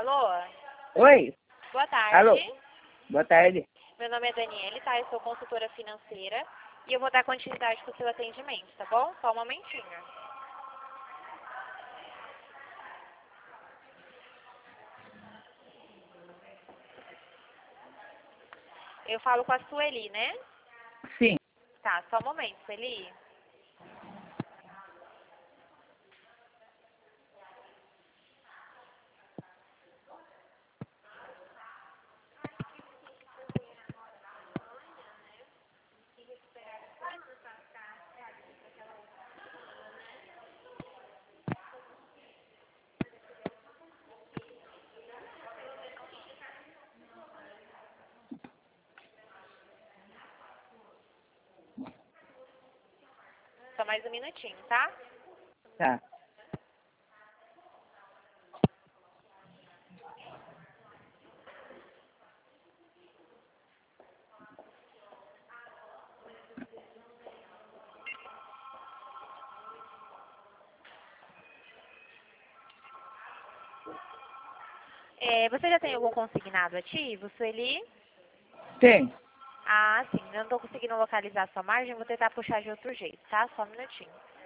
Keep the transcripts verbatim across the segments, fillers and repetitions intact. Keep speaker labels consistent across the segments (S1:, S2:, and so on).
S1: Alô?
S2: Oi.
S1: Boa tarde.
S2: Alô. Boa tarde.
S1: Meu nome é Daniele, tá? Eu sou consultora financeira e eu vou dar continuidade pro seu atendimento, tá bom? Só um momentinho. Eu falo com a Sueli, né?
S2: Sim.
S1: Tá, só um momento, Sueli. Só mais um minutinho, tá?
S2: Tá.
S1: É, você já tem algum consignado ativo, Sueli?
S2: Tem.
S1: Ah, sim. Eu não tô conseguindo localizar a sua margem, vou tentar puxar de outro jeito, tá? Só um minutinho.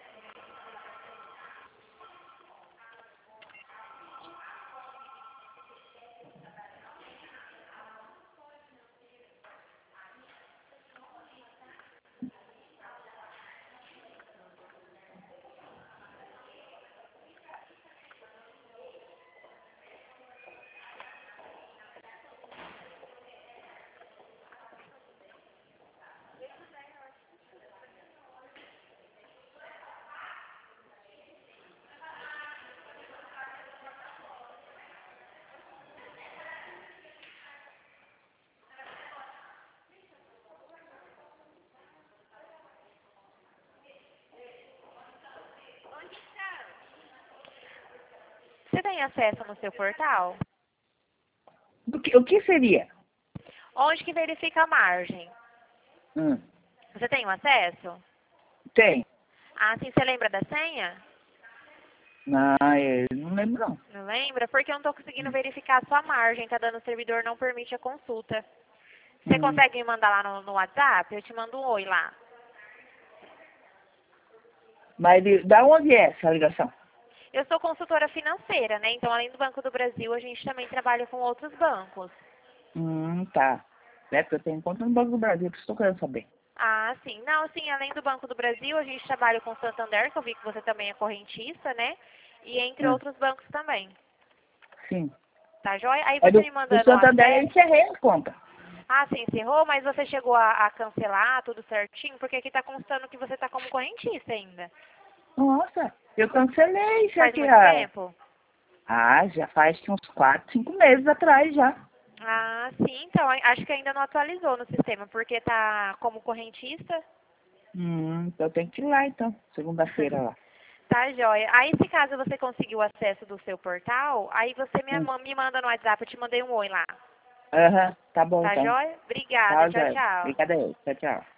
S1: Você tem acesso no seu portal?
S2: O que, o que seria?
S1: Onde que verifica a margem?
S2: Hum.
S1: Você tem o acesso?
S2: Tem.
S1: Ah, sim. Você lembra da senha?
S2: Não, eu não lembro não.
S1: Não lembra? Porque eu não tô conseguindo
S2: Hum.
S1: verificar a sua margem. Tá dando o servidor não permite a consulta. Você
S2: Hum.
S1: consegue me mandar lá no, no WhatsApp? Eu te mando um oi lá.
S2: Mas de- da onde é essa ligação?
S1: Eu sou consultora financeira, né? Então, além do Banco do Brasil, a gente também trabalha com outros bancos.
S2: Hum, tá. É porque eu tenho conta no Banco do Brasil, que estou querendo saber.
S1: Ah, sim. Não, sim, além do Banco do Brasil, a gente trabalha com o Santander, que eu vi que você também é correntista, né? E entre
S2: Hum.
S1: outros bancos também.
S2: Sim.
S1: Tá joia? Aí
S2: É
S1: você
S2: do,
S1: me
S2: do
S1: mandando o
S2: Santander eu
S1: acesso.
S2: encerrei a conta.
S1: Ah, sim, encerrou, mas você chegou a, a cancelar tudo certinho? Porque aqui tá constando que você tá como correntista ainda.
S2: Nossa, eu cancelei já
S1: Faz
S2: que
S1: muito
S2: ah,
S1: tempo?
S2: ah, já faz uns quatro, cinco meses atrás já.
S1: Ah, sim, então, a- acho que ainda não atualizou no sistema, porque tá como correntista.
S2: Hum, então eu tenho que ir lá então, segunda-feira lá.
S1: Tá, joia. Aí, se caso você conseguiu acesso do seu portal, aí você me,
S2: Hum.
S1: ma- me manda no WhatsApp, eu te mandei um oi lá.
S2: Aham, tá bom
S1: Tá,
S2: então.
S1: joia? Obrigada,
S2: Tá,
S1: tchau,
S2: Zé.
S1: tchau.
S2: Obrigada aí. Tchau, tchau.